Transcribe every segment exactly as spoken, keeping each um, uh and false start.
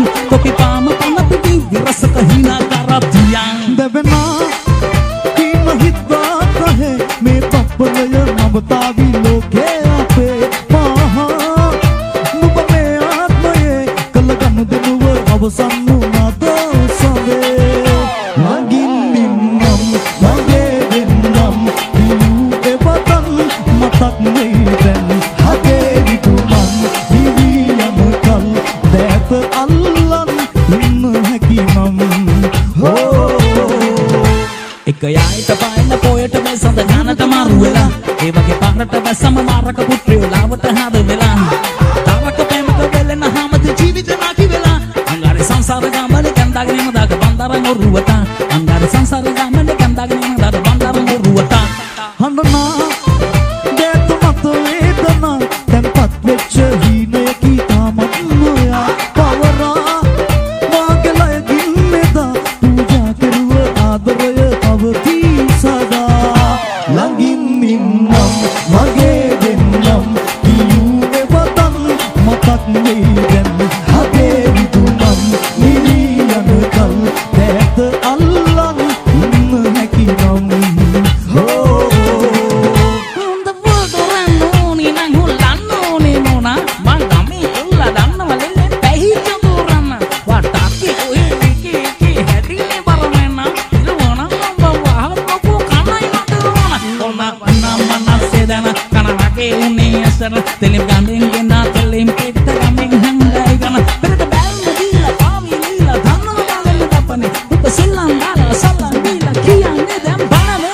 Kopi pama pama pipi rasa kahina karatiyan Devena kina hitba kahe me pappalaya navtavi loke ape maha nuba me atmaye kalagam denuwa avasannu nado save lagin ninnam mage dennam you evatan matak meiden hage rituman diviyan kal death allan inna hakinam oh එකයයි තපයින පොයට මේ සඳ ඥානට මාරු වෙලා ඒ වගේ පාරට වැසම මාරක පුත්‍රයෝ ලාවට හද වෙලා තාරක ප්‍රේමක වෙලෙන හැමද ජීවිත නැති වෙලා අංගාරේ සංසාර ගමනේ කන්දාගෙන මදාක බන්දර මොරුවට අංගාරේ සංසාර ගමනේ කන්දාගෙන මදාක බන්දර මොරුවට හඬනා දෙත මත වේදනා tempat වෙච්ච හීනයකි තාමත් නොයා පවරා මාගේ ලයකින් මෙදා පූජා කෙරුව ආදරය අවති සදා ළඟින් ඉන්නම් මගේ දෙන්නම් කියූ එවතන් මතක් නෙයිදැන් හගේ විදුනම් නිවී යන කල් දැත අල්ලන් ඉන්න හැකිනම් හෝ හොඳ වෝදරන් ඕනේ නම් හොල්ලන්න ඕනේ මොනා මං ගමේ උල්ලා දන්නවලෙන් පැහිච්ච දුරන්න වටාකි ඔය විකේ කේ හැදිනේ බරමෙන්න ඉරවන නම් වහල් කපු කණයි නතරන ඔන්න මනසෙදන කනවගේ උනේ අසර තෙලිම් ගඳෙන් ගෙනා තෙලිම් පිට ගමෙන් හංගයි ගන පෙරට බැල්ම දීලා පාමි දීලා දන්නව ගලන්න තපනේ උප සෙල්ලම් දාලා සල්ලම් දීලා කියන්නේ දැන් බනනේ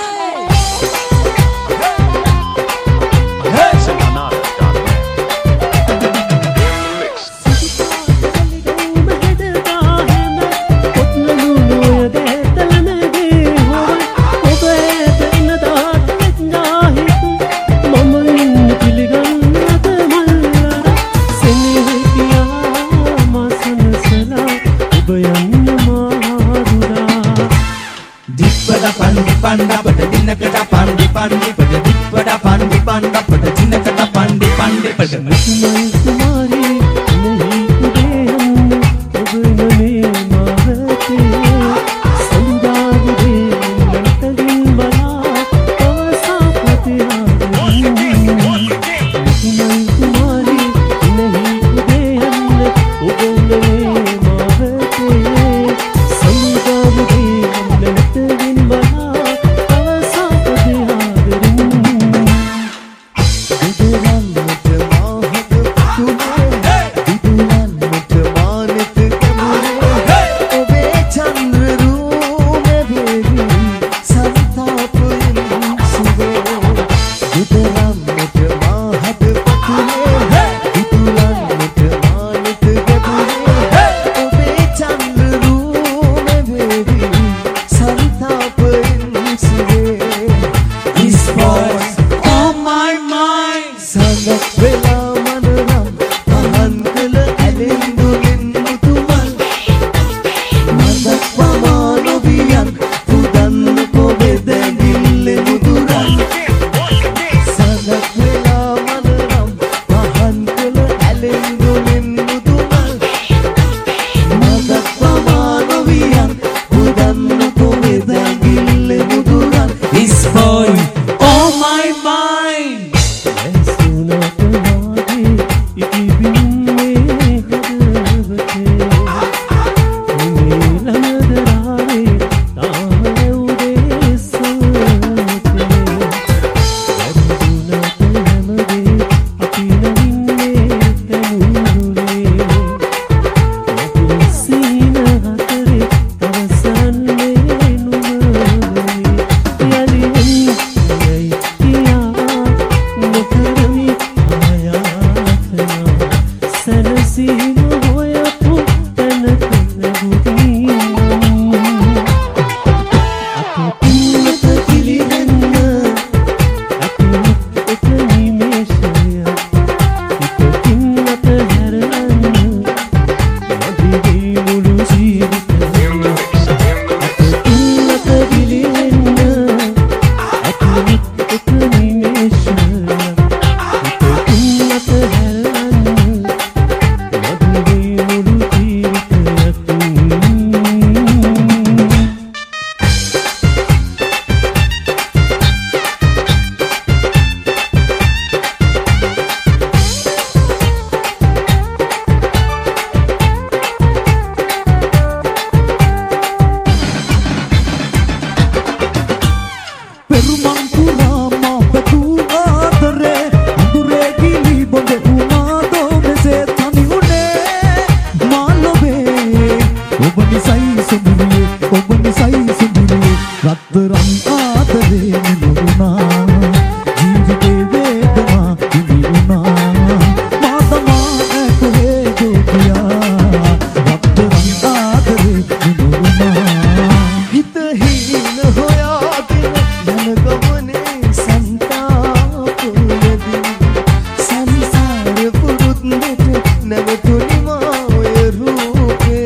Panda pada dina kada pandi pandi pada dik pada pandi panda pada dina kada pandi pandi pada kumari kumari nahi kude ubnane mahate sandar de lantadin bala tawasa patiha kumari kumari nahi kude ubnane mahate sandar de lantadin bala ඔබ නිසයි සොඳුරියේ ඔබ නිසයි සොඳුරියේ රත්තරන් ආදරේ නුරුණා ජීවිතේ වේදනා විඳිනා මා තමා කොහේ ගියා රත්තරන් ආදරේ නුරුණා හිත හින හොයාගෙන යන ගමනේ සංතාපයේදී සංසාර පුරුද්දට නැවතුනි මා ඔය රූපේ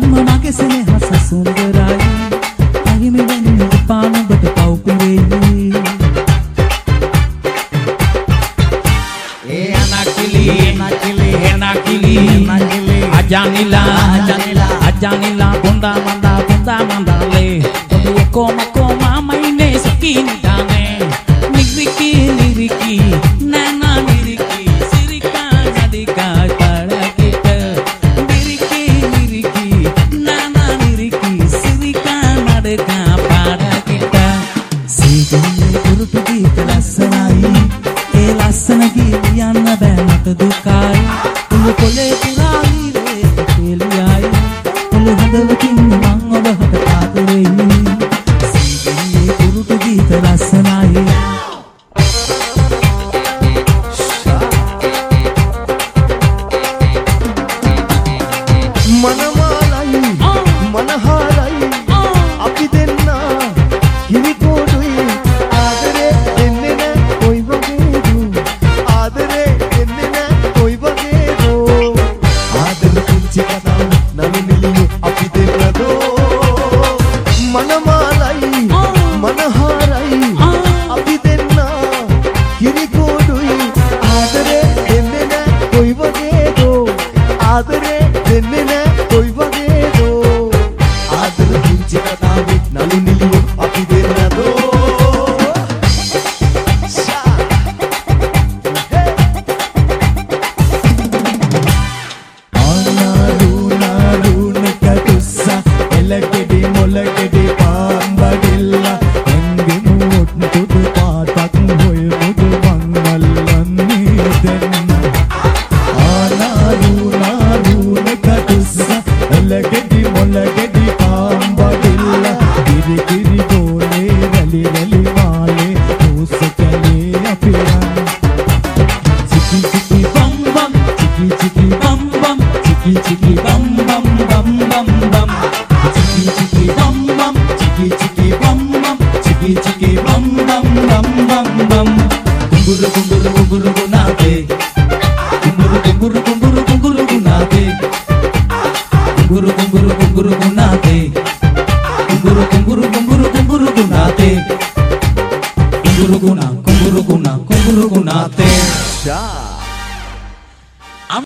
මමගේ සෙනෙහස සුන්දරයි අහිමි වෙන්නේ පානකට පවුපෙරෙයි Eh anakili, anakili, anakili, anakili. Ajanila, Ajanila, Ajanila, bunda manda, bunda mandale. Oye koma koma maine sakini dane. Niriki, niriki, nana niriki, sirika nadika parakita. Niriki, niriki, nana niriki, sirika nadika parakita. Sijane kurupidi kalasai. ඒ ලස්සන ගීයන්න බෑ මට දුකයි උඹ කොලේ පුරාලි වේ කෙලියයි උඹ හදවතින් මං ඔබට ආදරෙයි සීගියේ කුරුටු ගීත ලස්සනයි මනමාලයි මනහාරයි අපි දෙන්න කිරි කොටුයි ආදරේ දෙන්නේ නැ කොයි වගේද ආදරේ දෙන්නේ නැ කොයි වගේද ආදර කුංචි කතාව නළු නිලියෝ අපි දෙන්නදෝ මනමාලයි මනහාරයි අපි දෙන්න කිරි කොටුයි ආදරේ දෙන්නේ නැ කොයි වගේද ආදරේ දෙන්නේ නැ කොයි වගේද ආදර කුංචි කතාව නළු නිලියෝ අපි දෙන්නදෝ එලගෙඩි මොලගෙඩි පාම්බඩිල්ලා එංගෙ මුොත් තුදු පාතක් හොය මුදු මංගල්ලන්නේ දෙන්න ආනාරු නාරුන කටුස්ස එලගෙඩි මොලගෙඩි පාම්බඩිල්ලා කිරි කිරි ගෝලේ රැලි රැලි මාලේ උස්ස කැලේ අපිරන් චිකි චිකි බම් බම් චිකි චිකි බම් බම් චිකි චිකි බම් බම් බම් බම් බම් Chiki chiki bum bum, chiki chiki bum bum, chiki chiki bum bum bum bum bum. Kumburu kumburu kumburu gunate, kumburu kumburu kumburu kumburu gunate, kumburu kumburu kumburu gunate.